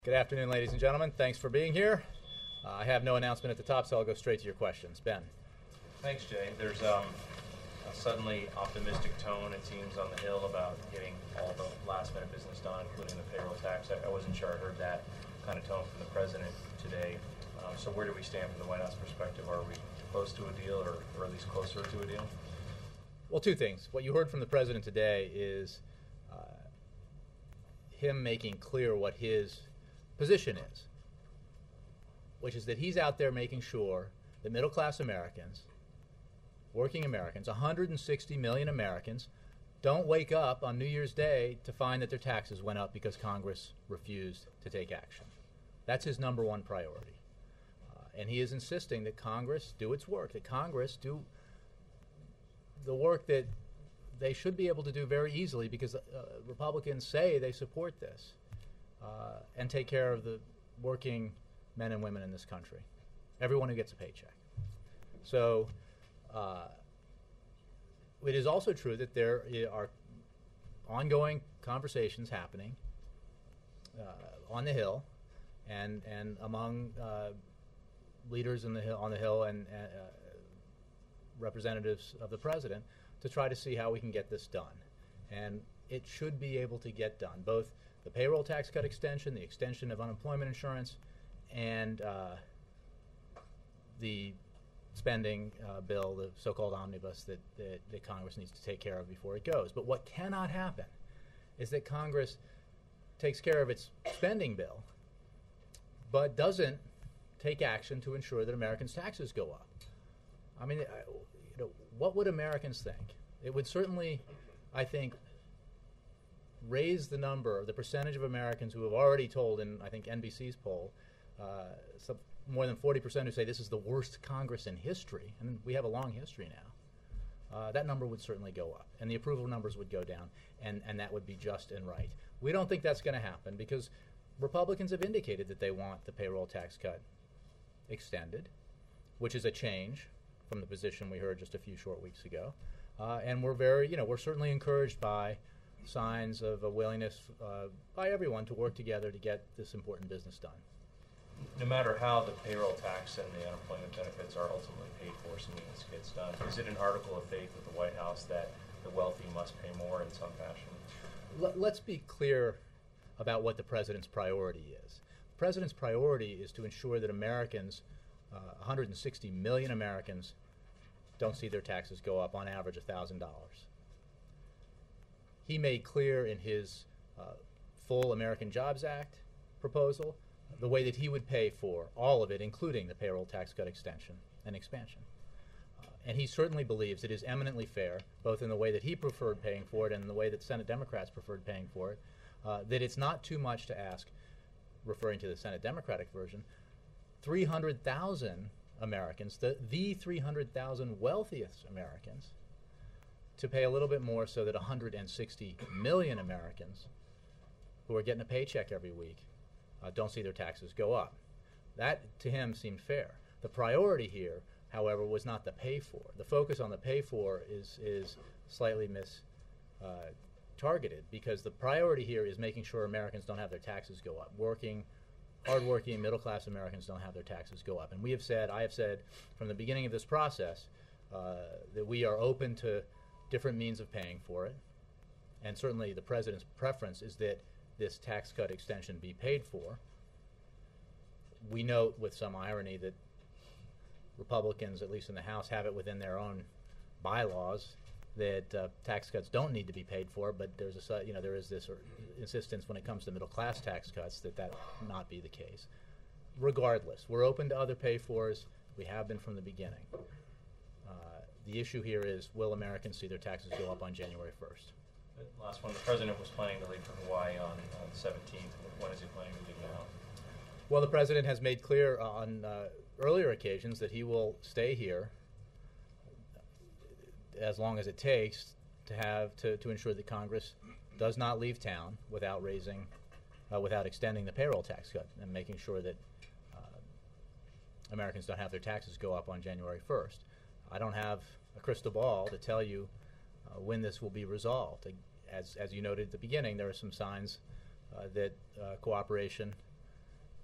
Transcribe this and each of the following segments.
Good afternoon, ladies and gentlemen. Thanks for being here. I have no announcement at the top, so I'll go straight to your questions. Ben. Thanks, Jay. There's a suddenly optimistic tone, it seems, on the Hill about getting all the last-minute business done, including the payroll tax. I wasn't sure I heard that kind of tone from the president today. So where do we stand from the White House perspective? Are we close to a deal, or at least closer to a deal? Well, two things. What you heard from the president today is him making clear what his position is, which is that he's out there making sure that middle-class Americans, working Americans, 160 million Americans, don't wake up on New Year's Day to find that their taxes went up because Congress refused to take action. That's his number one priority. And he is insisting that Congress do its work, that Congress do the work that they should be able to do very easily because Republicans say they support this. And take care of the working men and women in this country, everyone who gets a paycheck. So it is also true that there are ongoing conversations happening on the Hill and among leaders on the Hill and representatives of the president to try to see how we can get this done. And it should be able to get done, both the payroll tax cut extension, the extension of unemployment insurance, and the spending bill, the so-called omnibus that Congress needs to take care of before it goes. But what cannot happen is that Congress takes care of its spending bill but doesn't take action to ensure that Americans' taxes go up. I mean, what would Americans think? It would certainly, I think, raise the percentage of Americans who have already told in, I think, NBC's poll, more than 40% who say this is the worst Congress in history, and we have a long history now. That number would certainly go up, and the approval numbers would go down, and that would be just and right. We don't think that's going to happen because Republicans have indicated that they want the payroll tax cut extended, which is a change from the position we heard just a few short weeks ago. And we're certainly encouraged by signs of a willingness by everyone to work together to get this important business done. No matter how the payroll tax and the unemployment benefits are ultimately paid for, assuming this gets done, is it an article of faith with the White House that the wealthy must pay more in some fashion? Let's be clear about what the president's priority is. The president's priority is to ensure that Americans, 160 million Americans, don't see their taxes go up on average $1,000. He made clear in his full American Jobs Act proposal the way that he would pay for all of it, including the payroll tax cut extension and expansion. And he certainly believes it is eminently fair, both in the way that he preferred paying for it and in the way that Senate Democrats preferred paying for it, that it's not too much to ask, referring to the Senate Democratic version, 300,000 Americans, the 300,000 wealthiest Americans, to pay a little bit more so that 160 million Americans who are getting a paycheck every week don't see their taxes go up. That, to him, seemed fair. The priority here, however, was not the pay for. The focus on the pay for is slightly targeted because the priority here is making sure Americans don't have their taxes go up. Hardworking, middle-class Americans don't have their taxes go up. And I have said from the beginning of this process that we are open to different means of paying for it. And certainly the president's preference is that this tax cut extension be paid for. We note with some irony that Republicans, at least in the House, have it within their own bylaws that tax cuts don't need to be paid for, but there is this insistence when it comes to middle-class tax cuts that not be the case. Regardless, we're open to other pay-fors. We have been from the beginning. The issue here is, will Americans see their taxes go up on January 1st? Last one, the president was planning to leave for Hawaii on the 17th. When is he planning to leave now? Well, the president has made clear on earlier occasions that he will stay here as long as it takes to ensure that Congress does not leave town without extending the payroll tax cut and making sure that Americans don't have their taxes go up on January 1st. I don't have a crystal ball to tell you when this will be resolved. As you noted at the beginning, there are some signs that cooperation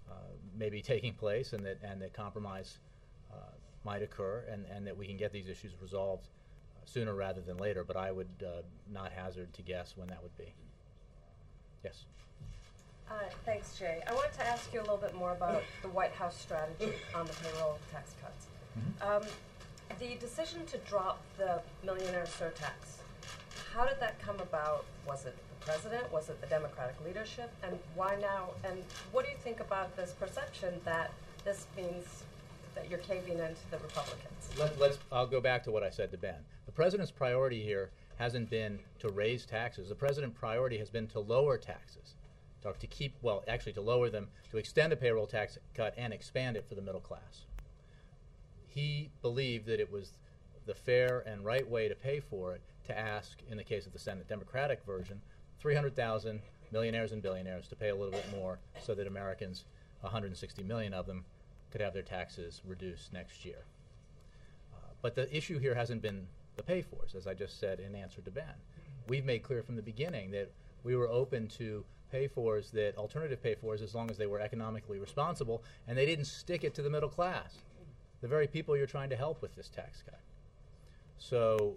may be taking place, and that compromise might occur, and that we can get these issues resolved sooner rather than later. But I would not hazard to guess when that would be. Yes. Thanks, Jay. I wanted to ask you a little bit more about the White House strategy on the payroll tax cuts. The decision to drop the millionaire surtax, how did that come about? Was it the president? Was it the Democratic leadership? And why now? And what do you think about this perception that this means that you're caving into the Republicans? I'll go back to what I said to Ben. The president's priority here hasn't been to raise taxes. The president's priority has been to lower taxes, to lower them, to extend a payroll tax cut and expand it for the middle class. He believed that it was the fair and right way to pay for it to ask, in the case of the Senate Democratic version, 300,000 millionaires and billionaires to pay a little bit more so that Americans, 160 million of them, could have their taxes reduced next year. But the issue here hasn't been the pay-fors, as I just said in answer to Ben. We've made clear from the beginning that we were open to pay-fors, that alternative pay-fors, as long as they were economically responsible, and they didn't stick it to the middle class, the very people you're trying to help with this tax cut. So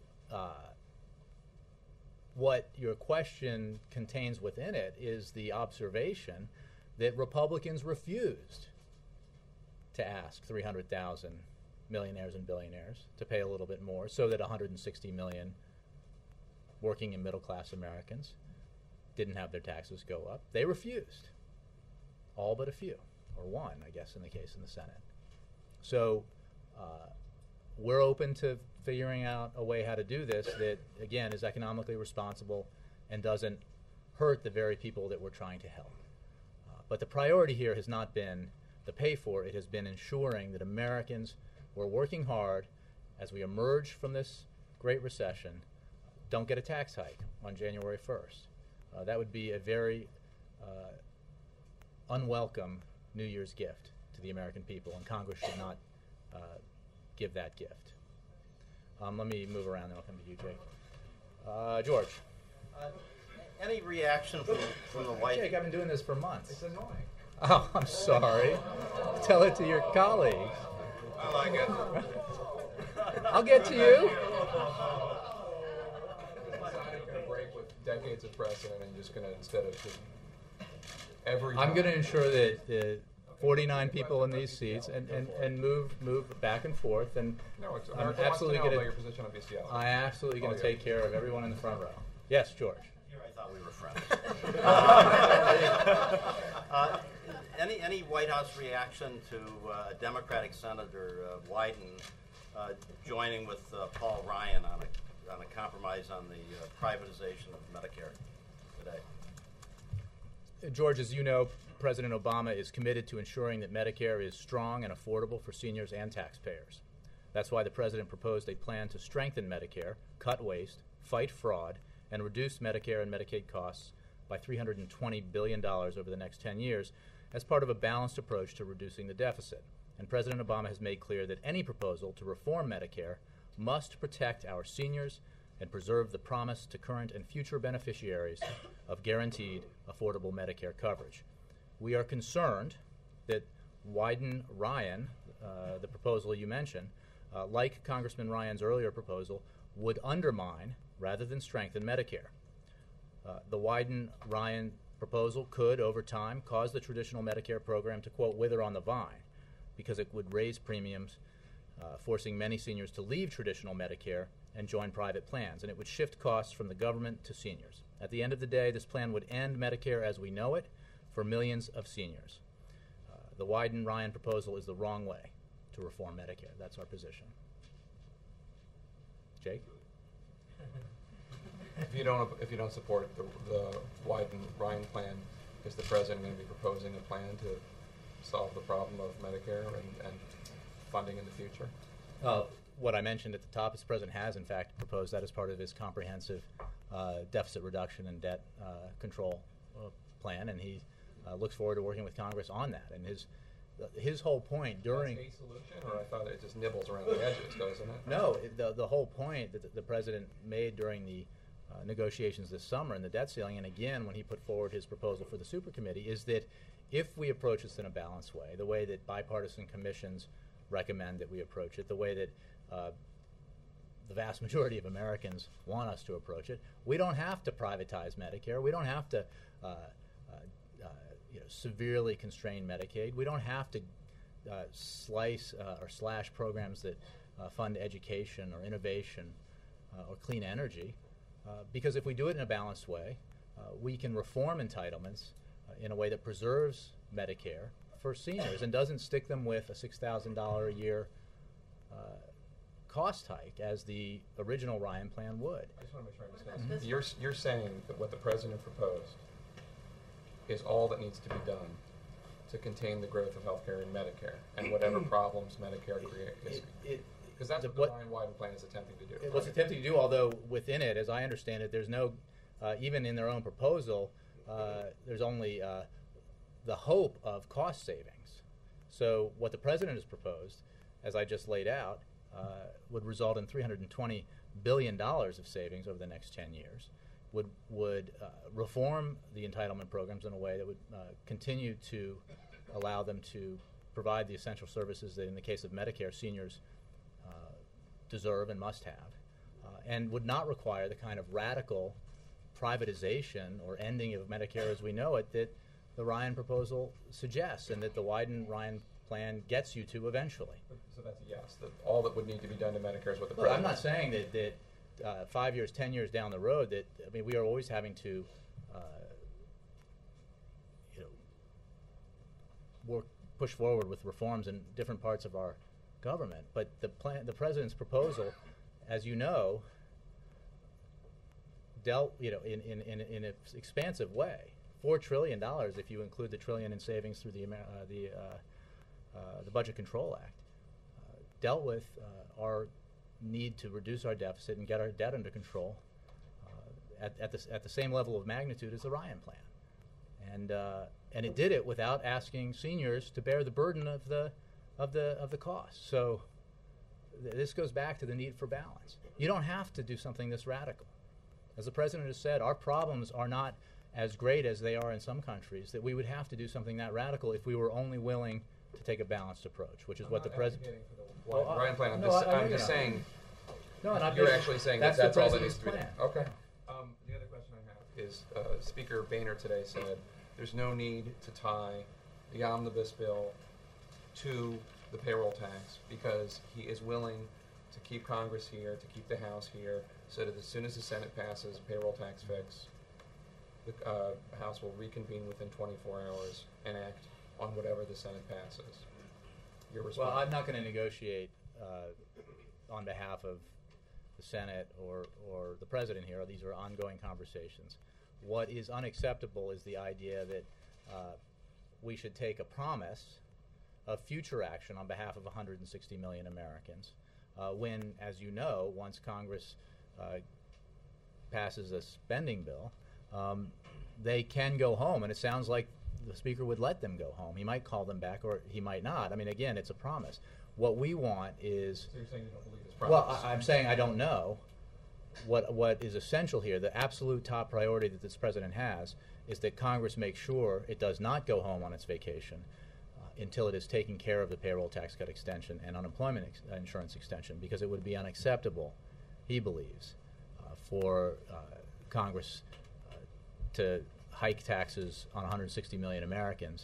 what your question contains within it is the observation that Republicans refused to ask 300,000 millionaires and billionaires to pay a little bit more so that 160 million working and middle-class Americans didn't have their taxes go up. They refused, all but a few, or one, I guess, in the case in the Senate. So we're open to figuring out a way how to do this that, again, is economically responsible and doesn't hurt the very people that we're trying to help. But the priority here has not been the pay for, it has been ensuring that Americans who are working hard as we emerge from this Great Recession don't get a tax hike on January 1st. That would be a very unwelcome New Year's gift to the American people, and Congress should not give that gift. Let me move around, then I'll come to you, Jake. George. Any reaction from the White House? Jake, I've been doing this for months. It's annoying. Oh, I'm sorry. Tell it to your colleagues. I like it. I'll get to you. I'm going to break with decades of precedent and just going to, instead of just every I'm going to ensure that 49 people in these seats and move back and forth. And No, it's I'm America absolutely wants to going know about your position on BCL. I'm absolutely going to take care of everyone in the front row. Yes, George. Here, I thought we were friends. Any White House reaction to Democratic Senator Wyden joining with Paul Ryan on a compromise on the privatization of Medicare today? George, as you know, President Obama is committed to ensuring that Medicare is strong and affordable for seniors and taxpayers. That's why the President proposed a plan to strengthen Medicare, cut waste, fight fraud, and reduce Medicare and Medicaid costs by $320 billion over the next 10 years as part of a balanced approach to reducing the deficit. And President Obama has made clear that any proposal to reform Medicare must protect our seniors and preserve the promise to current and future beneficiaries of guaranteed affordable Medicare coverage. We are concerned that Wyden-Ryan, the proposal you mentioned, like Congressman Ryan's earlier proposal, would undermine rather than strengthen Medicare. The Wyden-Ryan proposal could, over time, cause the traditional Medicare program to, quote, wither on the vine, because it would raise premiums, forcing many seniors to leave traditional Medicare and join private plans, and it would shift costs from the government to seniors. At the end of the day, this plan would end Medicare as we know it for millions of seniors. The Wyden-Ryan proposal is the wrong way to reform Medicare. That's our position. Jake? If you don't support the Wyden-Ryan plan, is the president going to be proposing a plan to solve the problem of Medicare and funding in the future? What I mentioned at the top is the president has, in fact, proposed that as part of his comprehensive deficit reduction and debt control plan, and he looks forward to working with Congress on that. And his whole point during... That's a solution, or I thought it just nibbles around the edges, doesn't it? No, the whole point that the president made during the negotiations this summer in the debt ceiling, and again when he put forward his proposal for the super committee, is that if we approach this in a balanced way, the way that bipartisan commissions recommend that we approach it, the way that the vast majority of Americans want us to approach it, we don't have to privatize Medicare. We don't have to severely constrain Medicaid. We don't have to slice or slash programs that fund education or innovation or clean energy, because if we do it in a balanced way, we can reform entitlements in a way that preserves Medicare for seniors and doesn't stick them with a $6,000 a year cost hike as the original Ryan plan would. I just want to make sure I understand. You're saying that what the president proposed is all that needs to be done to contain the growth of healthcare in Medicare and whatever problems Medicare creates. Because that's what the Ryan Wyden plan is attempting to do. It was attempting to do, although within it, as I understand it, there's no, even in their own proposal, there's only the hope of cost savings. So what the president has proposed, as I just laid out, would result in $320 billion of savings over the next 10 years, would reform the entitlement programs in a way that would continue to allow them to provide the essential services that, in the case of Medicare, seniors deserve and must have, and would not require the kind of radical privatization or ending of Medicare as we know it that the Ryan proposal suggests and that the Wyden-Ryan plan gets you to eventually. So that's a yes. That all that would need to be done to Medicare is what the Well, president. I'm not saying that 5 years, 10 years down the road that, I mean, we are always having to push forward with reforms in different parts of our government. But the president's proposal, as you know, dealt in an expansive way. $4 trillion if you include the trillion in savings through the Budget Control Act, dealt with our need to reduce our deficit and get our debt under control at the same level of magnitude as the Ryan plan, and it did it without asking seniors to bear the burden of the cost. So this goes back to the need for balance. You don't have to do something this radical. As the president has said, our problems are not as great as they are in some countries, that we would have to do something that radical if we were only willing to take a balanced approach, which is what the president. Ryan plan. I'm just saying. No, and you're actually saying that's all that needs to be done. Plan. Okay. The other question I have is Speaker Boehner today said there's no need to tie the omnibus bill to the payroll tax because he is willing to keep Congress here, to keep the House here, so that as soon as the Senate passes a payroll tax fix, the House will reconvene within 24 hours and act on whatever the Senate passes. Your response? Well, I'm not going to negotiate on behalf of the Senate or the President here. These are ongoing conversations. What is unacceptable is the idea that we should take a promise of future action on behalf of 160 million Americans when, as you know, once Congress passes a spending bill, they can go home, and it sounds like the Speaker would let them go home. He might call them back, or he might not. I mean, again, it's a promise. What we want is... So you're saying you don't believe this promise? Well, I'm saying I don't know. What is essential here, the absolute top priority that this President has, is that Congress make sure it does not go home on its vacation until it has taken care of the payroll tax cut extension and unemployment insurance extension, because it would be unacceptable, he believes, for Congress to hike taxes on 160 million Americans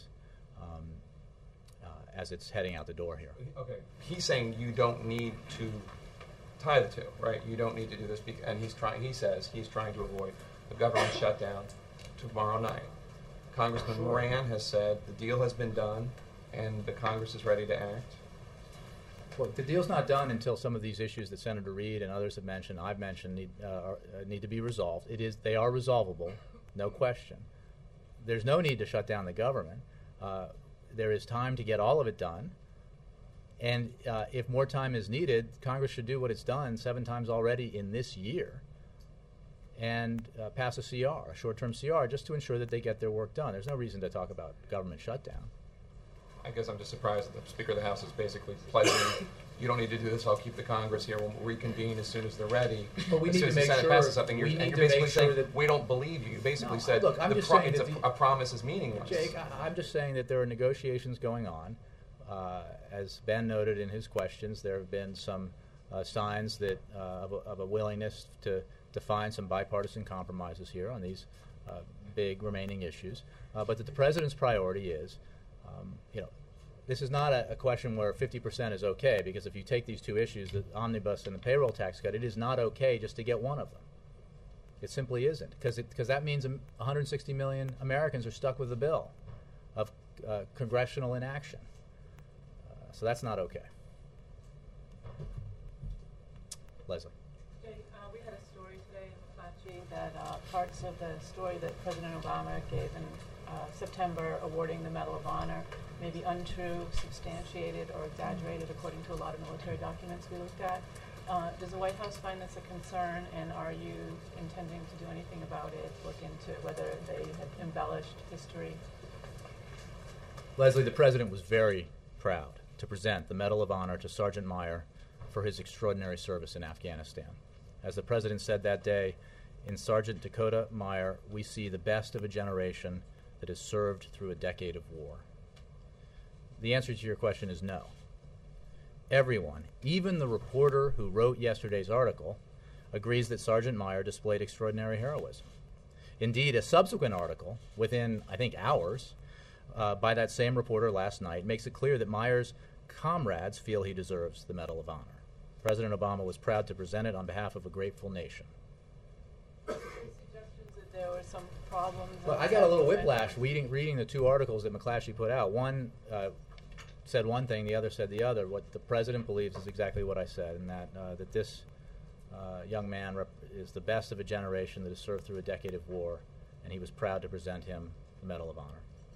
as it's heading out the door here. Okay. He's saying you don't need to tie the two, right? You don't need to do this, and he says he's trying to avoid a government shutdown tomorrow night. Congressman Moran has said the deal has been done and the Congress is ready to act. Well, the deal's not done until some of these issues that Senator Reid and others have mentioned, I've mentioned, need to be resolved. They are resolvable, no question. There's no need to shut down the government. There is time to get all of it done. And if more time is needed, Congress should do what it's done 7 times already in this year and pass a CR, a short-term CR, just to ensure that they get their work done. There's no reason to talk about government shutdown. I guess I'm just surprised that the Speaker of the House is basically pledging, you don't need to do this, I'll keep the Congress here, we'll reconvene as soon as they're ready. But we as need soon to as the make Senate sure- passes something, we and need you're to basically make sure saying, that- we don't believe you. You basically No, said, look, I'm just saying that a promise is meaningless. Jake, I'm just saying that there are negotiations going on. As Ben noted in his questions, there have been some signs that of a willingness to find some bipartisan compromises here on these big remaining issues. But that the president's priority is, this is not a question where 50% is okay, because if you take these two issues, the omnibus and the payroll tax cut, it is not okay just to get one of them. It simply isn't, because that means 160 million Americans are stuck with the bill of congressional inaction. So that's not okay. Leslie. Okay, we had a story today in McClatchy that parts of the story that President Obama gave in September awarding the Medal of Honor may be untrue, substantiated, or exaggerated according to a lot of military documents we looked at. Does the White House find this a concern, and are you intending to do anything about it, look into whether they have embellished history? Leslie, the president was very proud to present the Medal of Honor to Sergeant Meyer for his extraordinary service in Afghanistan. As the president said that day, in Sergeant Dakota Meyer, we see the best of a generation that has served through a decade of war. The answer to your question is no. Everyone, even the reporter who wrote yesterday's article, agrees that Sergeant Meyer displayed extraordinary heroism. Indeed, a subsequent article, within, I think, hours, by that same reporter last night, makes it clear that Meyer's comrades feel he deserves the Medal of Honor. President Obama was proud to present it on behalf of a grateful nation. Suggestions that there were some problems? Well, I got a little whiplash reading the two articles that McClatchy put out. One said one thing, the other said the other. What the president believes is exactly what I said, and that this young man is the best of a generation that has served through a decade of war, and he was proud to present him the Medal of Honor.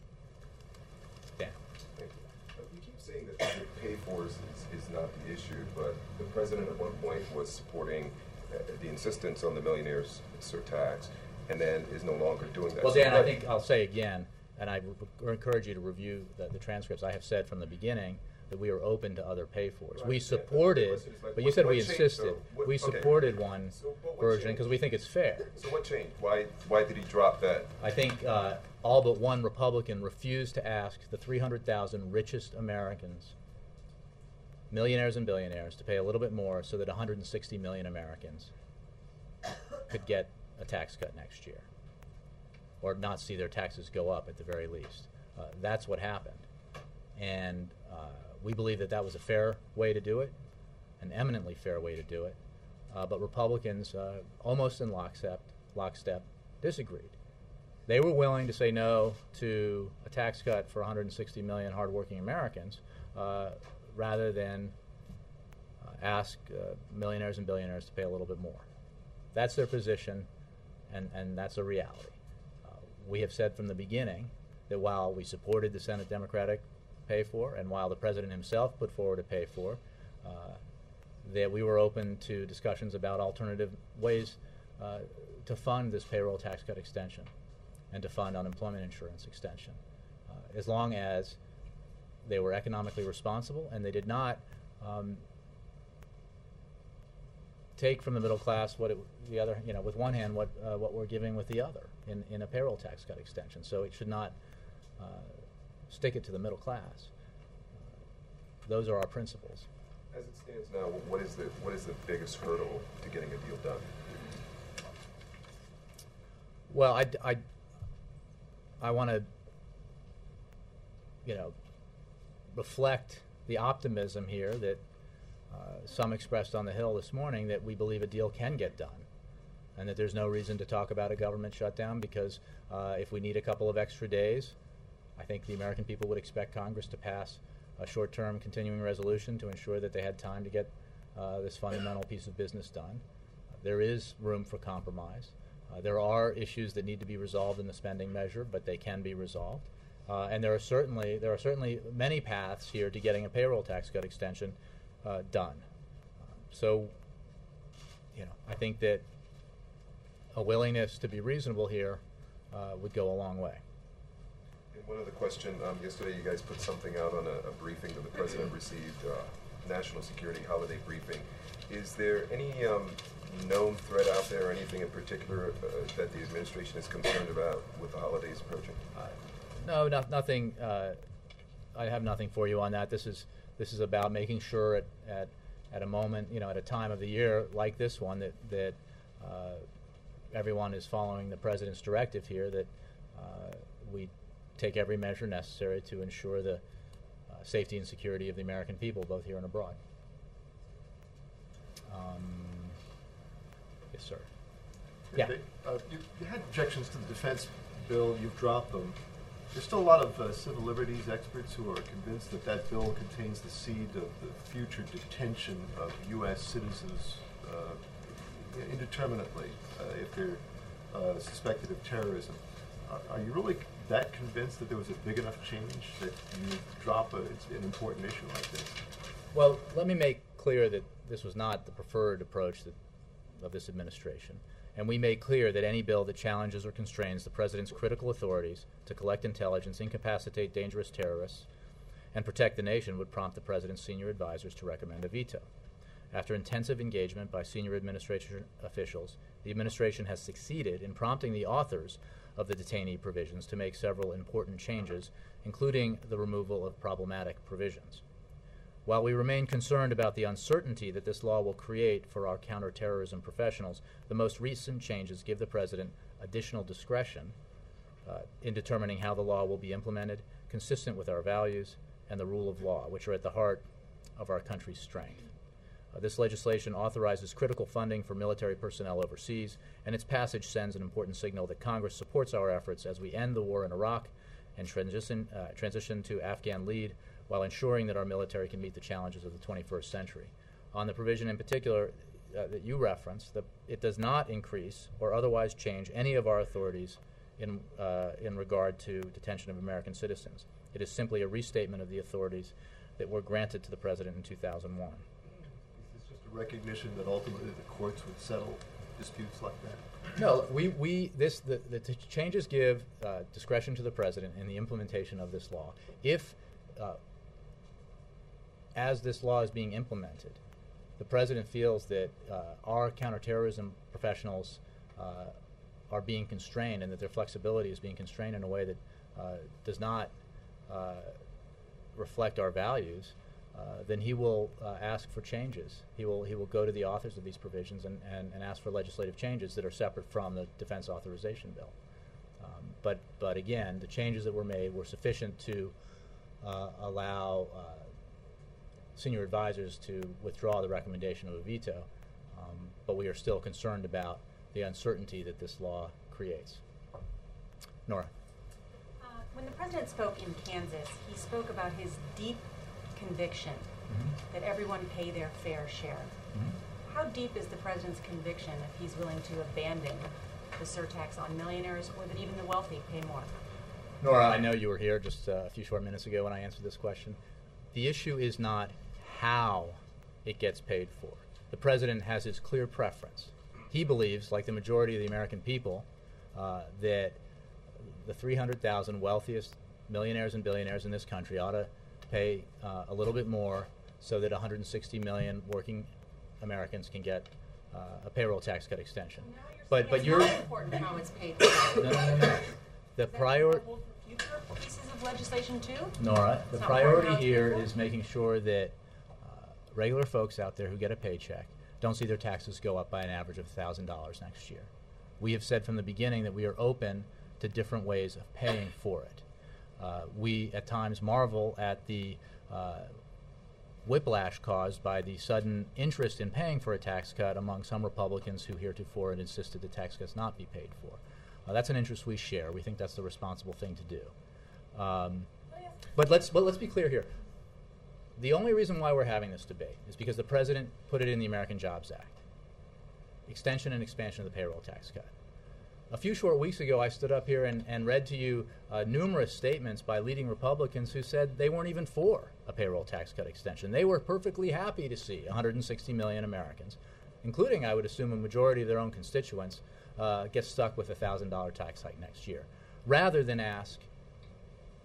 Dan. Thank you. You keep saying that the pay for is not the issue, but the president at one point was supporting the insistence on the millionaire's surtax, and then is no longer doing that. Well, So Dan, I what- think I'll say again, and I encourage you to review the transcripts. I have said from the beginning that we are open to other pay-fors. Right, We yeah, supported, but the question is, like, but you what- said what we changed, insisted. though? What- We okay. supported one So what version changed? because we think it's fair. So what changed? Why did he drop that? I think all but one Republican refused to ask the 300,000 richest Americans, millionaires and billionaires, to pay a little bit more so that 160 million Americans could get a tax cut next year, or not see their taxes go up at the very least. That's what happened. And we believe that that was a fair way to do it, an eminently fair way to do it. But Republicans, almost in lockstep, disagreed. They were willing to say no to a tax cut for 160 million hardworking Americans rather than ask millionaires and billionaires to pay a little bit more. That's their position, and that's a reality. We have said from the beginning that while we supported the Senate Democratic pay for, and while the president himself put forward a pay for, that we were open to discussions about alternative ways to fund this payroll tax cut extension and to fund unemployment insurance extension, as long as they were economically responsible and they did not take from the middle class what the other, with one hand what we're giving with the other in a payroll tax cut extension. So it should not stick it to the middle class. Those are our principles. As it stands now, what is the biggest hurdle to getting a deal done? Well, I want to, reflect the optimism here that some expressed on the Hill this morning, that we believe a deal can get done, and that there's no reason to talk about a government shutdown, because if we need a couple of extra days, I think the American people would expect Congress to pass a short-term continuing resolution to ensure that they had time to get this fundamental piece of business done. There is room for compromise. There are issues that need to be resolved in the spending measure, but they can be resolved. And there are certainly many paths here to getting a payroll tax cut extension done. So, I think that a willingness to be reasonable here would go a long way. And one other question. Yesterday you guys put something out on a briefing that the President received, national security holiday briefing. Is there any known threat out there or anything in particular that the administration is concerned about with the holidays approaching? No, nothing. I have nothing for you on that. This is about making sure at a moment, at a time of the year like this one, that everyone is following the President's directive here, that we take every measure necessary to ensure the safety and security of the American people, both here and abroad. Yes, sir. Yeah. You had objections to the defense bill. You've dropped them. There's still a lot of civil liberties experts who are convinced that that bill contains the seed of the future detention of U.S. citizens indeterminately if they're suspected of terrorism. Are you really that convinced that there was a big enough change that you drop an important issue like this? Well, let me make clear that this was not the preferred approach of this administration. And we made clear that any bill that challenges or constrains the President's critical authorities to collect intelligence, incapacitate dangerous terrorists, and protect the nation would prompt the President's senior advisors to recommend a veto. After intensive engagement by senior administration officials, the administration has succeeded in prompting the authors of the detainee provisions to make several important changes, including the removal of problematic provisions. While we remain concerned about the uncertainty that this law will create for our counterterrorism professionals, the most recent changes give the President additional discretion in determining how the law will be implemented, consistent with our values and the rule of law, which are at the heart of our country's strength. This legislation authorizes critical funding for military personnel overseas, and its passage sends an important signal that Congress supports our efforts as we end the war in Iraq and transition to Afghan lead, while ensuring that our military can meet the challenges of the 21st century. On the provision in particular that you referenced, it does not increase or otherwise change any of our authorities in regard to detention of American citizens. It is simply a restatement of the authorities that were granted to the President in 2001. Is this just a recognition that ultimately the courts would settle disputes like that? No, the changes give discretion to the President in the implementation of this law. If as this law is being implemented, the President feels that our counterterrorism professionals are being constrained and that their flexibility is being constrained in a way that does not reflect our values, then he will ask for changes. He will go to the authors of these provisions and ask for legislative changes that are separate from the defense authorization bill. But again, the changes that were made were sufficient to allow senior advisors to withdraw the recommendation of a veto, but we are still concerned about the uncertainty that this law creates. Nora. When the President spoke in Kansas, he spoke about his deep conviction that everyone pay their fair share. How deep is the President's conviction if he's willing to abandon the surtax on millionaires, or that even the wealthy pay more? Nora, I know you were here just a few short minutes ago when I answered this question. The issue is not how it gets paid for. The President has his clear preference. He believes, like the majority of the American people, that the 300,000 wealthiest millionaires and billionaires in this country ought to pay a little bit more so that 160 million working Americans can get a payroll tax cut extension. But you're not important how it's paid for. No. The priority. Future pieces of legislation too? Nora, the priority here is making sure that regular folks out there who get a paycheck don't see their taxes go up by an average of $1,000 next year. We have said from the beginning that we are open to different ways of paying for it. We at times marvel at the whiplash caused by the sudden interest in paying for a tax cut among some Republicans who heretofore had insisted that tax cuts not be paid for. That's an interest we share. We think that's the responsible thing to do. But let's be clear here. The only reason why we're having this debate is because the President put it in the American Jobs Act. Extension and expansion of the payroll tax cut. A few short weeks ago, I stood up here and read to you numerous statements by leading Republicans who said they weren't even for a payroll tax cut extension. They were perfectly happy to see 160 million Americans, including, I would assume, a majority of their own constituents, get stuck with a $1,000 tax hike next year, rather than ask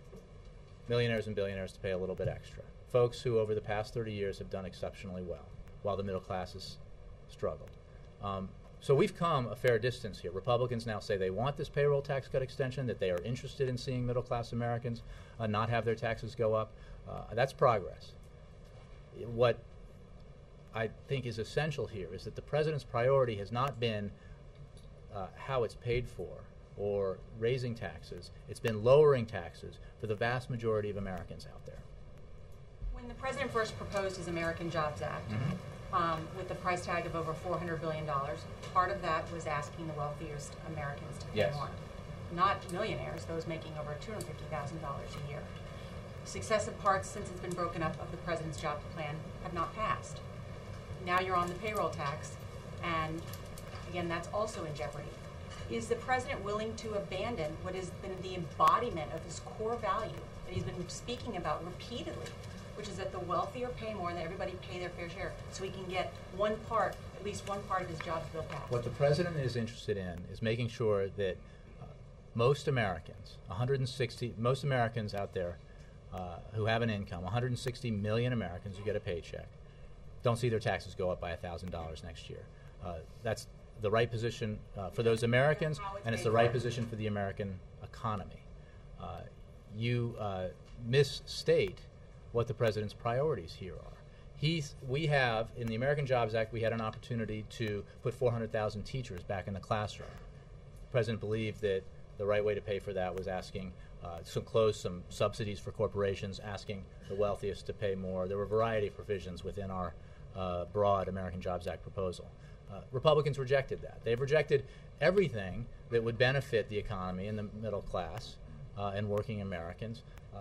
millionaires and billionaires to pay a little bit extra. Folks who over the past 30 years have done exceptionally well, while the middle class has struggled. So we've come a fair distance here. Republicans now say they want this payroll tax cut extension, that they are interested in seeing middle class Americans not have their taxes go up. That's progress. What I think is essential here is that the president's priority has not been how it's paid for or raising taxes. It's been lowering taxes for the vast majority of Americans out there. When the president first proposed his American Jobs Act, with the price tag of over $400 billion, part of that was asking the wealthiest Americans to pay Yes. more. Not millionaires, those making over $250,000 a year. Successive parts since it's been broken up of the president's job plan have not passed. Now you're on the payroll tax, and again, that's also in jeopardy. Is the president willing to abandon what has been the embodiment of his core value that he's been speaking about repeatedly, which is that the wealthier pay more and that everybody pay their fair share, so he can get at least one part of his jobs bill passed? What the president is interested in is making sure that most Americans, most Americans out there who have an income, 160 million Americans who get a paycheck, don't see their taxes go up by $1,000 next year. That's the right position for those Americans, and it's the right position for the American economy. You misstate what the president's priorities here are. We have, in the American Jobs Act, we had an opportunity to put 400,000 teachers back in the classroom. The president believed that the right way to pay for that was asking to close some subsidies for corporations, asking the wealthiest to pay more. There were a variety of provisions within our broad American Jobs Act proposal. Republicans rejected that. They've rejected everything that would benefit the economy and the middle class and working Americans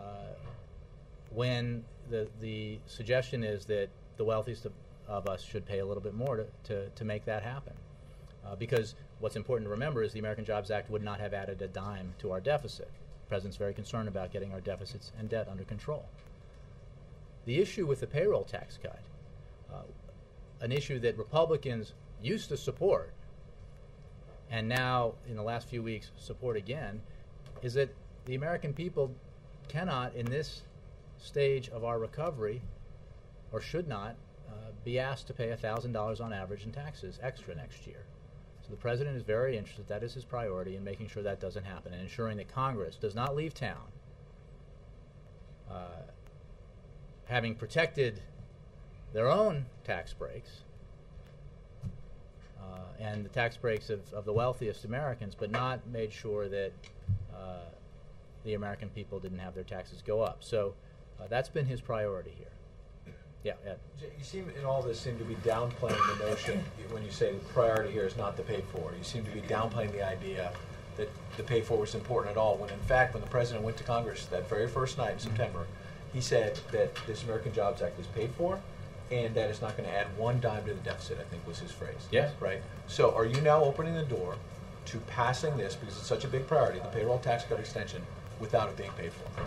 when the suggestion is that the wealthiest of us should pay a little bit more to make that happen. Because what's important to remember is the American Jobs Act would not have added a dime to our deficit. The president's very concerned about getting our deficits and debt under control. The issue with the payroll tax cut, an issue that Republicans used to support and now in the last few weeks support again, is that the American people cannot, in this stage of our recovery, or should not, be asked to pay $1,000 on average in taxes extra next year. So the president is very interested, that is his priority, in making sure that doesn't happen and ensuring that Congress does not leave town having protected their own tax breaks and the tax breaks of the wealthiest Americans, but not made sure that the American people didn't have their taxes go up. So that's been his priority here. Yeah, Ed. You seem, in all this, seem to be downplaying the notion when you say the priority here is not the pay for. You seem to be downplaying the idea that the pay for was important at all, when in fact, when the president went to Congress that very first night in September, he said that this American Jobs Act is paid for and that it's not going to add one dime to the deficit, I think was his phrase. Yes. Right? So are you now opening the door to passing this, because it's such a big priority, the payroll tax cut extension, without it being paid for?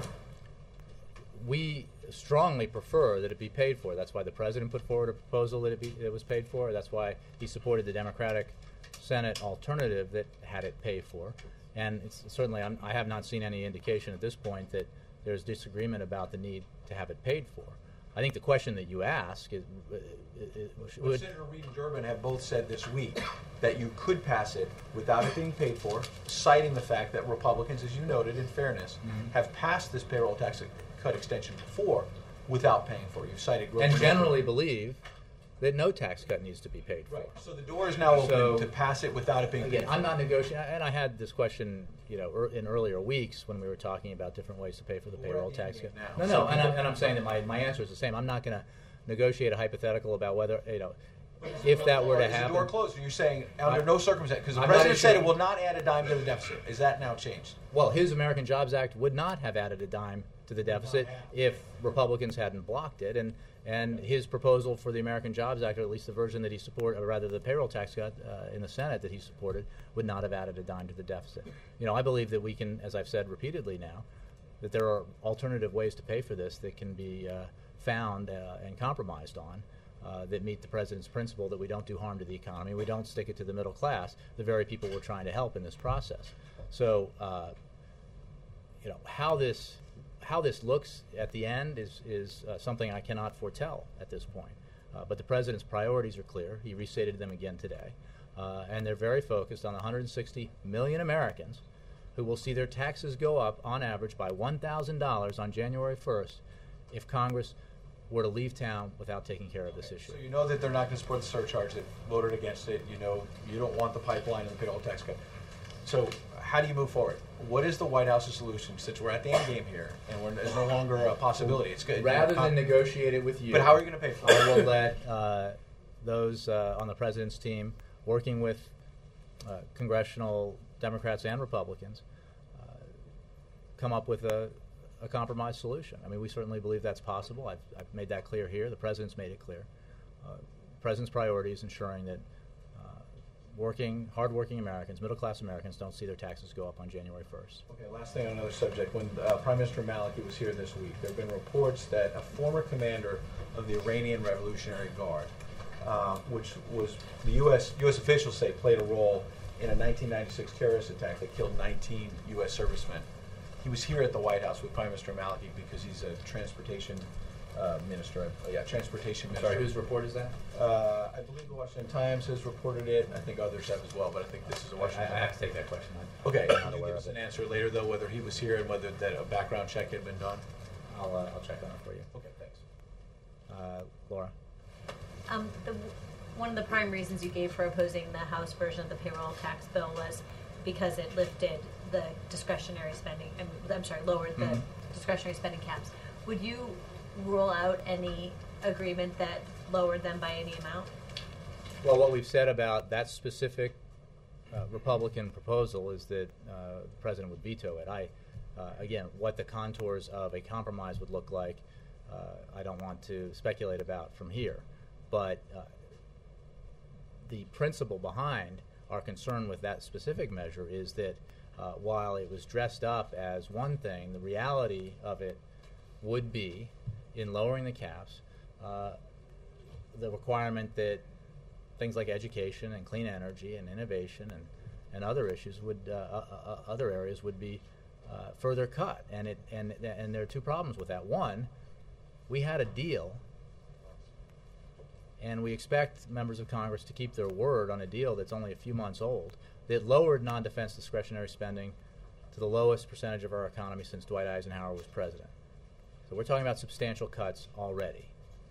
We strongly prefer that it be paid for. That's why the president put forward a proposal that it was paid for. That's why he supported the Democratic Senate alternative that had it paid for. And it's certainly, I have not seen any indication at this point that there's disagreement about the need to have it paid for. I think the question that you ask is, Senator Reid and Durbin have both said this week that you could pass it without it being paid for, citing the fact that Republicans, as you noted, in fairness, have passed this payroll tax cut extension before without paying for it. You've cited and generally believe that no tax cut needs to be paid for. Right. So the door is now open to pass it without it being paid for. I'm not negotiating, and I had this question, in earlier weeks when we were talking about different ways to pay for the payroll tax cut. No, and I'm saying that my answer is the same. I'm not going to negotiate a hypothetical about whether, if that were to happen. Is the door closed? You're saying under no circumstance, because the president said it will not add a dime to the deficit. Is that now changed? Well, his American Jobs Act would not have added a dime to the deficit if Republicans hadn't blocked it, and his proposal for the American Jobs Act, or at least the version that he supported, or rather the payroll tax cut in the Senate that he supported, would not have added a dime to the deficit. I believe that we can, as I've said repeatedly now, that there are alternative ways to pay for this that can be found and compromised on that meet the president's principle that we don't do harm to the economy, we don't stick it to the middle class, the very people we're trying to help in this process. So, how this how this looks at the end is something I cannot foretell at this point. But the president's priorities are clear. He restated them again today. And they're very focused on the 160 million Americans who will see their taxes go up on average by $1,000 on January 1st if Congress were to leave town without taking care of this issue. So you know that they're not going to support the surcharge. They voted against it. You know you don't want the pipeline and the payroll tax cut. So how do you move forward? What is the White House's solution since we're at the end game here and there's no longer a possibility? It's good. Rather than negotiate it with you. But how are you going to pay for it? I will let those on the president's team, working with congressional Democrats and Republicans, come up with a compromise solution. I mean, we certainly believe that's possible. I've made that clear here. The president's made it clear. The president's priority is ensuring that hard-working Americans, middle-class Americans, don't see their taxes go up on January 1st. Okay, last thing on another subject. When Prime Minister Maliki was here this week, there have been reports that a former commander of the Iranian Revolutionary Guard, which was the U.S. officials say played a role in a 1996 terrorist attack that killed 19 U.S. servicemen. He was here at the White House with Prime Minister Maliki because he's a transportation minister. Transportation minister. Sorry, whose report is that? I believe the Washington Times has reported it. I think others have as well, but I think this is a Washington I have to take that question. Okay, I'm can not you aware give us of an it. answer later, though, whether he was here and whether that a background check had been done? I'll check on it for you. Okay, thanks. Laura? One of the prime reasons you gave for opposing the House version of the payroll tax bill was because it lifted the discretionary spending, lowered the discretionary spending caps. Would you rule out any agreement that lowered them by any amount? Well, what we've said about that specific Republican proposal is that the president would veto it. Again, what the contours of a compromise would look like, I don't want to speculate about from here. But the principle behind our concern with that specific measure is that while it was dressed up as one thing, the reality of it would be, in lowering the caps, the requirement that things like education and clean energy and innovation and other issues would other areas would be further cut. And there are two problems with that. One, we had a deal, and we expect members of Congress to keep their word on a deal that's only a few months old, that lowered non-defense discretionary spending to the lowest percentage of our economy since Dwight Eisenhower was president. So we're talking about substantial cuts already.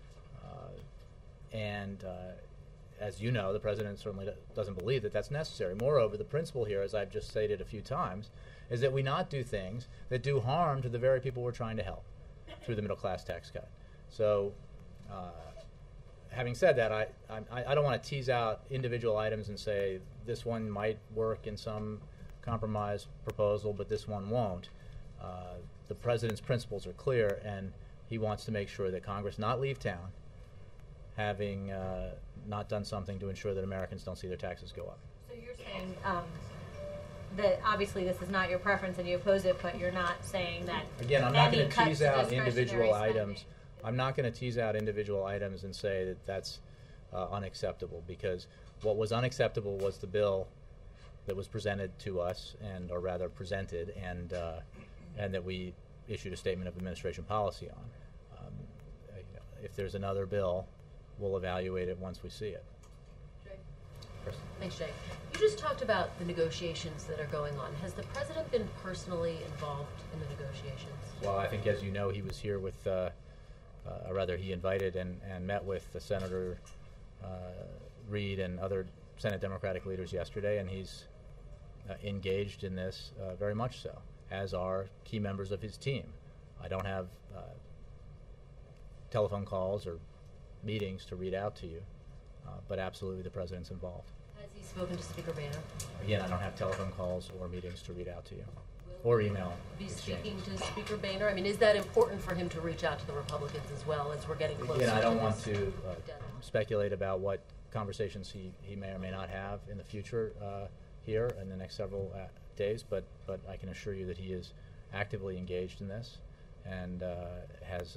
As you know, the president certainly doesn't believe that that's necessary. Moreover, the principle here, as I've just stated a few times, is that we not do things that do harm to the very people we're trying to help through the middle class tax cut. So having said that, I don't want to tease out individual items and say this one might work in some compromise proposal, but this one won't. The president's principles are clear, and he wants to make sure that Congress not leave town having not done something to ensure that Americans don't see their taxes go up. So you're saying that obviously this is not your preference and you oppose it, but you're not saying that Again, I'm not going to any tease cuts to out individual discretionary items. spending. I'm not going to tease out individual items and say that that's unacceptable, because what was unacceptable was the bill that was presented to us, or rather presented, and that we issued a statement of administration policy on. If there's another bill, we'll evaluate it once we see it. Thanks, Jay. You just talked about the negotiations that are going on. Has the president been personally involved in the negotiations? Well, I think, as you know, he was here with, he invited and met with Senator Reid and other Senate Democratic leaders yesterday, and he's engaged in this very much so, as are key members of his team. I don't have telephone calls or meetings to read out to you, but absolutely the president's involved. Has he spoken to Speaker Boehner? Again, I don't have telephone calls or meetings to read out to you, or email. Be exchange. speaking to Speaker Boehner? I mean, is that important for him to reach out to the Republicans as well as we're getting closer? Again, I don't want this to deadline? speculate about what conversations he may or may not have in the future here in the next several days, but I can assure you that he is actively engaged in this and has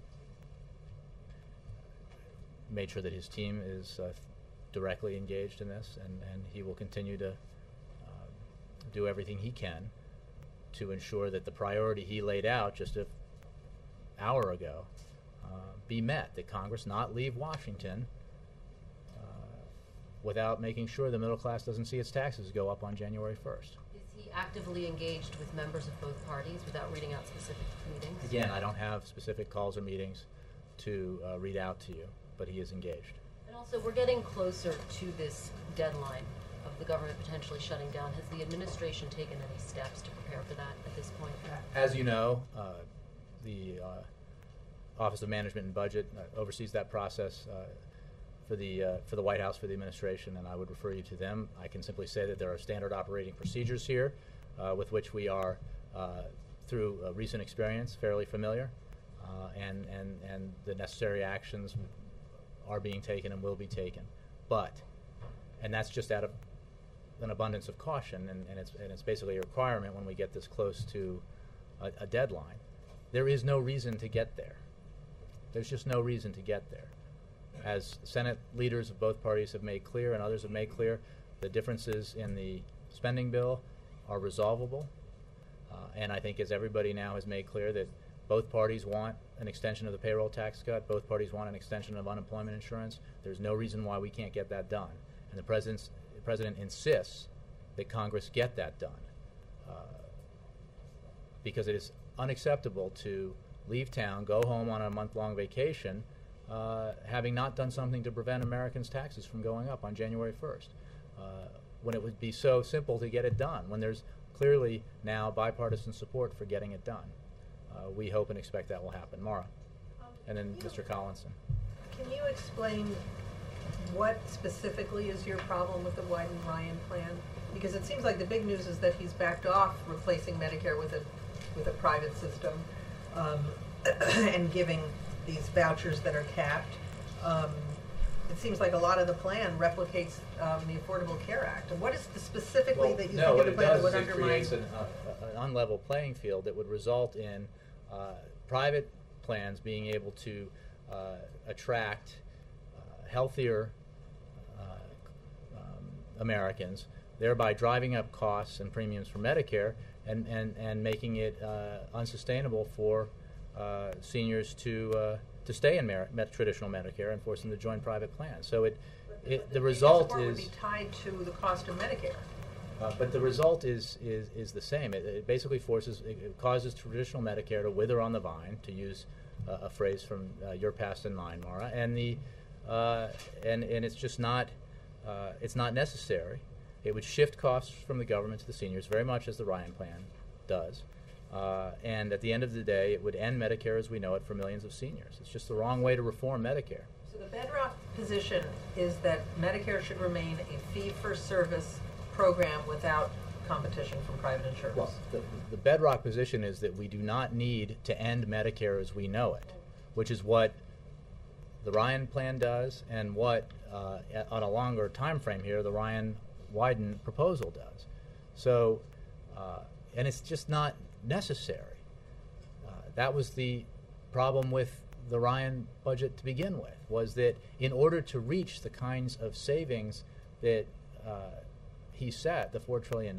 made sure that his team is directly engaged in this, and he will continue to do everything he can to ensure that the priority he laid out just a hour ago be met, that Congress not leave Washington without making sure the middle class doesn't see its taxes go up on January 1st. Is he actively engaged with members of both parties without reading out specific meetings? Again, I don't have specific calls or meetings to read out to you, but he is engaged. And also, we're getting closer to this deadline of the government potentially shutting down. Has the administration taken any steps to prepare for that at this point? As you know, the Office of Management and Budget oversees that process for the White House, for the administration, and I would refer you to them. I can simply say that there are standard operating procedures here with which we are, through recent experience, fairly familiar, and the necessary actions are being taken and will be taken. And that's just out of an abundance of caution, and it's basically a requirement when we get this close to a deadline. There is no reason to get there. There's just no reason to get there. As Senate leaders of both parties have made clear and others have made clear, the differences in the spending bill are resolvable. And I think, as everybody now has made clear, that both parties want an extension of the payroll tax cut. Both parties want an extension of unemployment insurance. There's no reason why we can't get that done. And the president insists that Congress get that done because it is unacceptable to leave town, go home on a month-long vacation, having not done something to prevent Americans' taxes from going up on January 1st, when it would be so simple to get it done, when there's clearly now bipartisan support for getting it done. We hope and expect that will happen. Maura. And then Mr. Collinson. Can you explain what specifically is your problem with the Wyden-Ryan plan? Because it seems like the big news is that he's backed off replacing Medicare with a private system and giving these vouchers that are capped. It seems like a lot of the plan replicates the Affordable Care Act. And what is the specifically that you think of the plan that would undermine? What it does is it creates an unlevel playing field that would result in private plans being able to attract healthier Americans, thereby driving up costs and premiums for Medicare and making it unsustainable for seniors to stay in traditional Medicare and force them to join private plans. So the result would be tied to the cost of Medicare. But the result is the same. It basically causes traditional Medicare to wither on the vine, to use a phrase from your past and mine, Maura. And it's just not it's not necessary. It would shift costs from the government to the seniors, very much as the Ryan plan does. And at the end of the day, it would end Medicare as we know it for millions of seniors. It's just the wrong way to reform Medicare. So the bedrock position is that Medicare should remain a fee-for-service program without competition from private insurers. Well, the bedrock position is that we do not need to end Medicare as we know it, which is what the Ryan plan does and what, on a longer time frame here, the Ryan-Wyden proposal does. So, and it's just not necessary. That was the problem with the Ryan budget to begin with, was that in order to reach the kinds of savings that he set, the $4 trillion,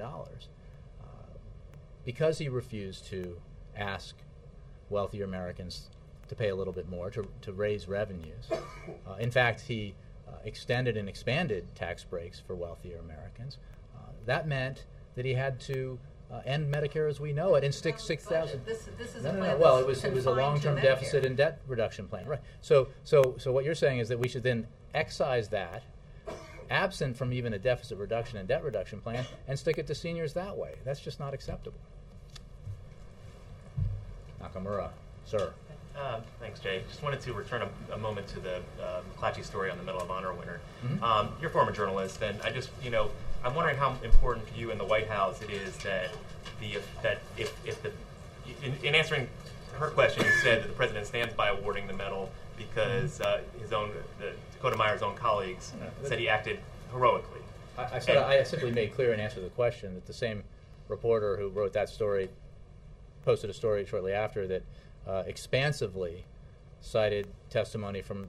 because he refused to ask wealthier Americans to pay a little bit more, to raise revenues. In fact, he extended and expanded tax breaks for wealthier Americans. That meant that he had to end Medicare as we know it and stick 6,000. This is No. Well, it was a long-term deficit and debt reduction plan, right? So what you're saying is that we should then excise that, absent from even a deficit reduction and debt reduction plan, and stick it to seniors that way. That's just not acceptable. Nakamura, sir. Thanks, Jay. Just wanted to return a moment to the McClatchy story on the Medal of Honor winner. Mm-hmm. You're a former journalist, and I'm wondering how important to you in the White House it is that in answering her question, you said that the president stands by awarding the medal because the Dakota Meyer's own colleagues said he acted heroically. I simply made clear in answer to the question that the same reporter who wrote that story posted a story shortly after that expansively cited testimony from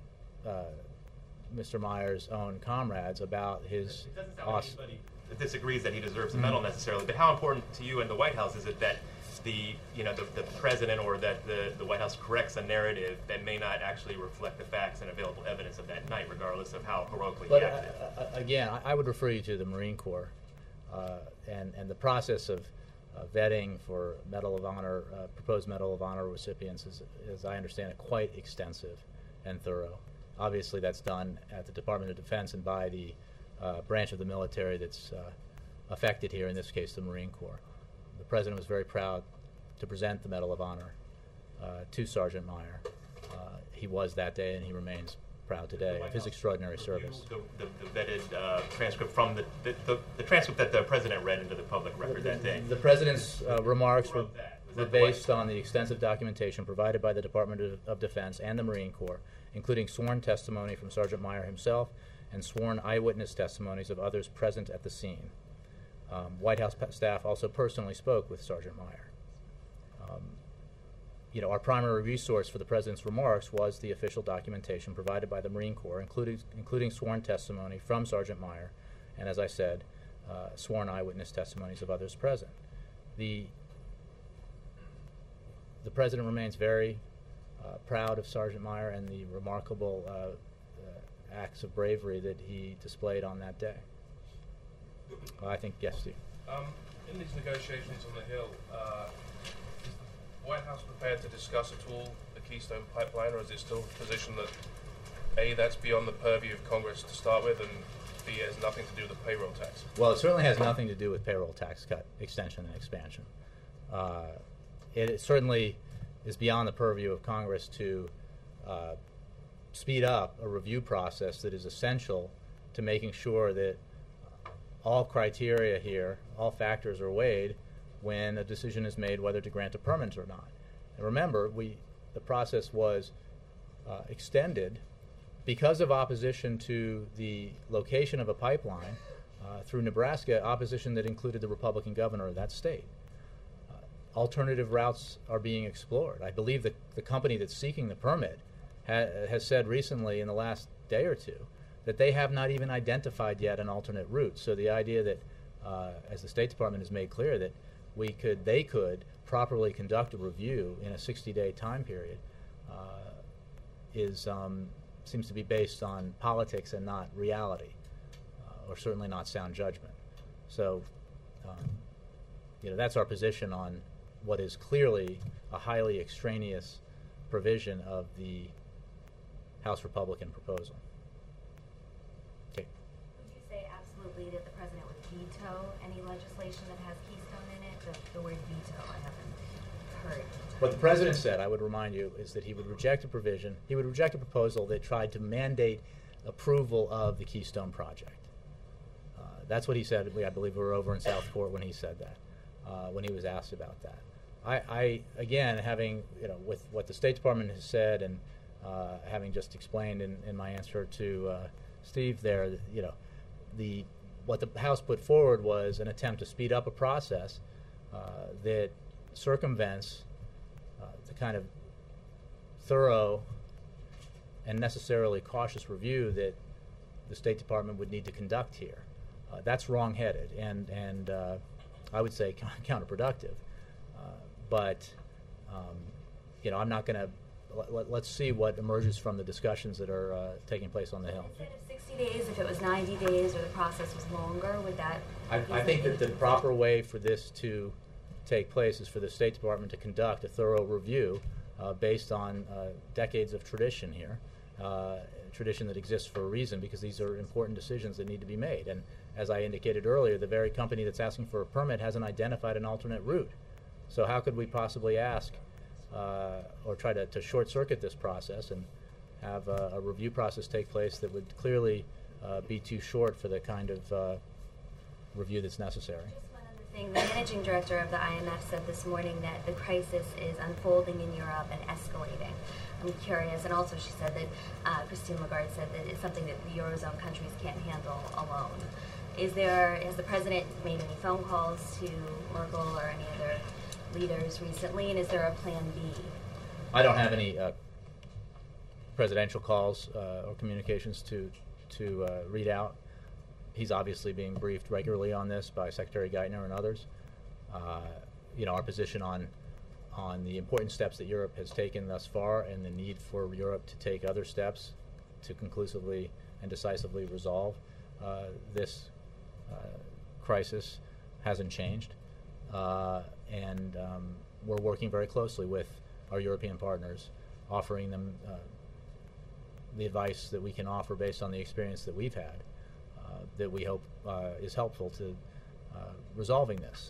Mr. Meyer's own comrades about his. It doesn't sound like anybody disagrees that he deserves the medal necessarily, but how important to you in the White House is it that the president or that the White House corrects a narrative that may not actually reflect the facts and available evidence of that night, regardless of how heroically he acted. Again, I would refer you to the Marine Corps and the process of vetting for Medal of Honor, proposed Medal of Honor recipients is, as I understand it, quite extensive and thorough. Obviously, that's done at the Department of Defense and by the branch of the military that's affected here, in this case, the Marine Corps. The President was very proud to present the Medal of Honor to Sergeant Meyer. He was that day, and he remains proud today of his extraordinary service. The vetted transcript from the transcript that the President read into the public record that day. The President's remarks were based on the extensive documentation provided by the Department of Defense and the Marine Corps, including sworn testimony from Sergeant Meyer himself and sworn eyewitness testimonies of others present at the scene. White House staff also personally spoke with Sergeant Meyer. Our primary resource for the President's remarks was the official documentation provided by the Marine Corps, including sworn testimony from Sergeant Meyer, and as I said, sworn eyewitness testimonies of others present. The President remains very proud of Sergeant Meyer and the remarkable acts of bravery that he displayed on that day. I think, yes, Steve. In these negotiations on the Hill, is the White House prepared to discuss at all the Keystone Pipeline, or is it still the position that A, that's beyond the purview of Congress to start with, and B, it has nothing to do with the payroll tax? Well, it certainly has nothing to do with payroll tax cut, extension, and expansion. It certainly is beyond the purview of Congress to speed up a review process that is essential to making sure that all criteria here, all factors are weighed when a decision is made whether to grant a permit or not. And remember, the process was extended because of opposition to the location of a pipeline through Nebraska, opposition that included the Republican governor of that state. Alternative routes are being explored. I believe that the company that's seeking the permit has said recently in the last day or two that they have not even identified yet an alternate route. So the idea that, as the State Department has made clear, that they could properly conduct a review in a 60-day time period seems to be based on politics and not reality, or certainly not sound judgment. So, that's our position on what is clearly a highly extraneous provision of the House Republican proposal. Okay. Would you say absolutely that the President would veto any legislation that has Keystone in it? The word veto I haven't heard. What the President said, I would remind you, is that he would reject a provision, he would reject a proposal that tried to mandate approval of the Keystone project. That's what he said. I believe we were over in South Court when he said that, when he was asked about that. I again, having, with what the State Department has said and having just explained in my answer to Steve there, what the House put forward was an attempt to speed up a process that circumvents the kind of thorough and necessarily cautious review that the State Department would need to conduct here. That's wrong-headed and I would say counterproductive. But I'm not going to. Let's see what emerges from the discussions that are taking place on the Hill. Instead of 60 days, if it was 90 days or the process was longer, would that? I think that the proper way for this to take place is for the State Department to conduct a thorough review based on decades of tradition here, tradition that exists for a reason, because these are important decisions that need to be made. And as I indicated earlier, the very company that's asking for a permit hasn't identified an alternate route. So how could we possibly ask or try to short-circuit this process and have a review process take place that would clearly be too short for the kind of review that's necessary? Just one other thing. The managing director of the IMF said this morning that the crisis is unfolding in Europe and escalating. I'm curious, and also she said that Christine Lagarde said that it's something that the Eurozone countries can't handle alone. Has the President made any phone calls to Merkel or any other leaders recently, and is there a plan B? I don't have any presidential calls or communications to read out. He's obviously being briefed regularly on this by Secretary Geithner and others. our position on the important steps that Europe has taken thus far and the need for Europe to take other steps to conclusively and decisively resolve this crisis hasn't changed. And we're working very closely with our European partners, offering them the advice that we can offer based on the experience that we've had, that we hope is helpful to resolving this.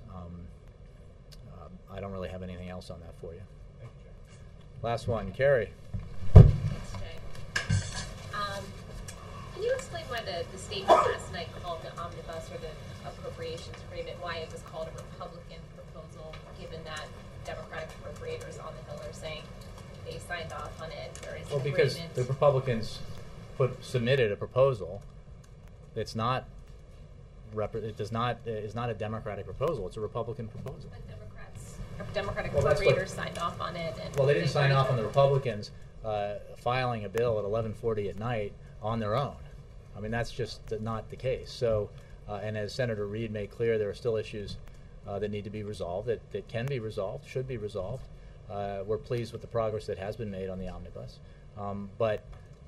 I don't really have anything else on that for you. Thank you, Jay. Last one, Carrie. Thanks, Jay. Can you explain why the statement last night called the omnibus or the appropriations agreement, why it was called a Republican proposal, given that Democratic appropriators on the Hill are saying they signed off on it, there is Well, an because agreement? the Republicans submitted a proposal that's not is not a Democratic proposal. It's a Republican proposal. But Democratic Well, that's appropriators signed off on it. And Well, they didn't sign voted off for on the it. Republicans filing a bill at 11:40 at night on their own. I mean, that's just not the case. So, and as Senator Reid made clear, there are still issues that need to be resolved, that can be resolved, should be resolved. We're pleased with the progress that has been made on the omnibus. But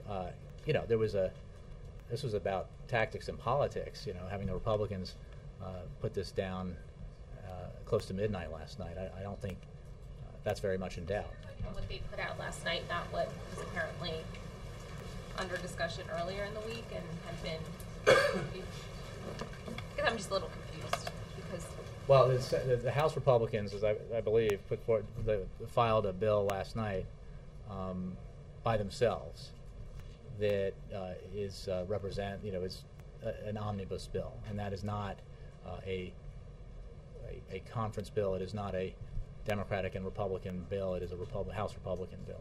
this was about tactics and politics, having the Republicans put this down close to midnight last night. I don't think that's very much in doubt. And what they put out last night, not what was apparently under discussion earlier in the week and had been. Because I'm just a little confused because. Well, the House Republicans, as I believe, filed a bill last night by themselves that is an omnibus bill, and that is not a conference bill. It is not a Democratic and Republican bill. It is a House Republican bill,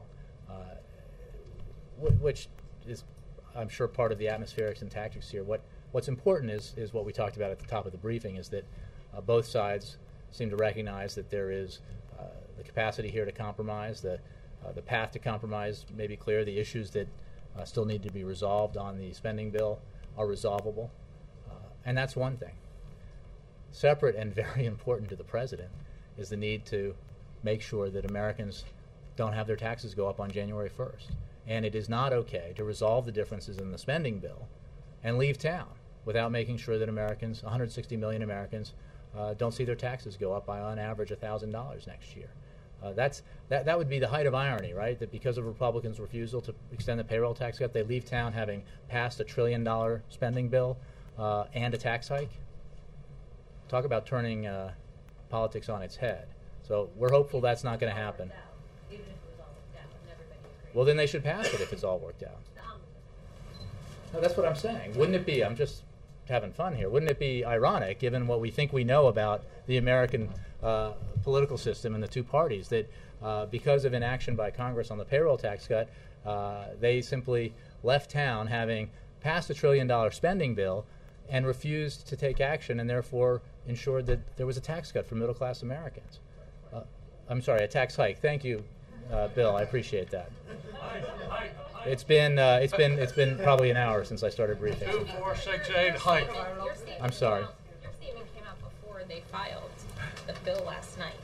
which is, I'm sure, part of the atmospherics and tactics here. What's important is what we talked about at the top of the briefing, is that both sides seem to recognize that there is the capacity here to compromise. The path to compromise may be clear. The issues that still need to be resolved on the spending bill are resolvable, and that's one thing. Separate and very important to the president is the need to make sure that Americans don't have their taxes go up on January 1st. And it is not okay to resolve the differences in the spending bill and leave town without making sure that Americans, 160 million Americans, don't see their taxes go up by on average $1,000 next year. That would be the height of irony, right? That because of Republicans' refusal to extend the payroll tax cut, they leave town having passed $1 trillion spending bill and a tax hike. Talk about turning politics on its head. So we're hopeful that's not going to happen. Even if it was all worked out and everybody agreed. Well, then they should pass it if it's all worked out. No, that's what I'm saying. Wouldn't it be, I'm just having fun here, wouldn't it be ironic, given what we think we know about the American political system and the two parties, that because of inaction by Congress on the payroll tax cut, they simply left town having passed $1 trillion spending bill and refused to take action, and therefore ensured that there was a tax cut for middle-class Americans. I'm sorry, a tax hike. Thank you, Bill. I appreciate that. It's been probably an hour since I started briefing. 2, 4, 6, 8, hike. I'm sorry. Your statement came out before they filed the bill last night.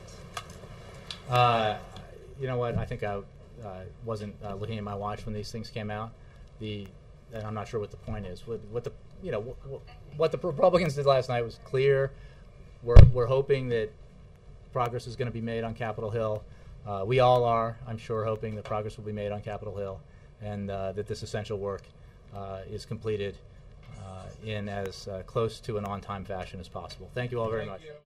You know what? I think I wasn't looking at my watch when these things came out. And I'm not sure what the point is. What the Republicans did last night was clear. We're hoping that progress is going to be made on Capitol Hill. We all are, I'm sure, hoping that progress will be made on Capitol Hill, and that this essential work is completed in as close to an on-time fashion as possible. Thank you all very much.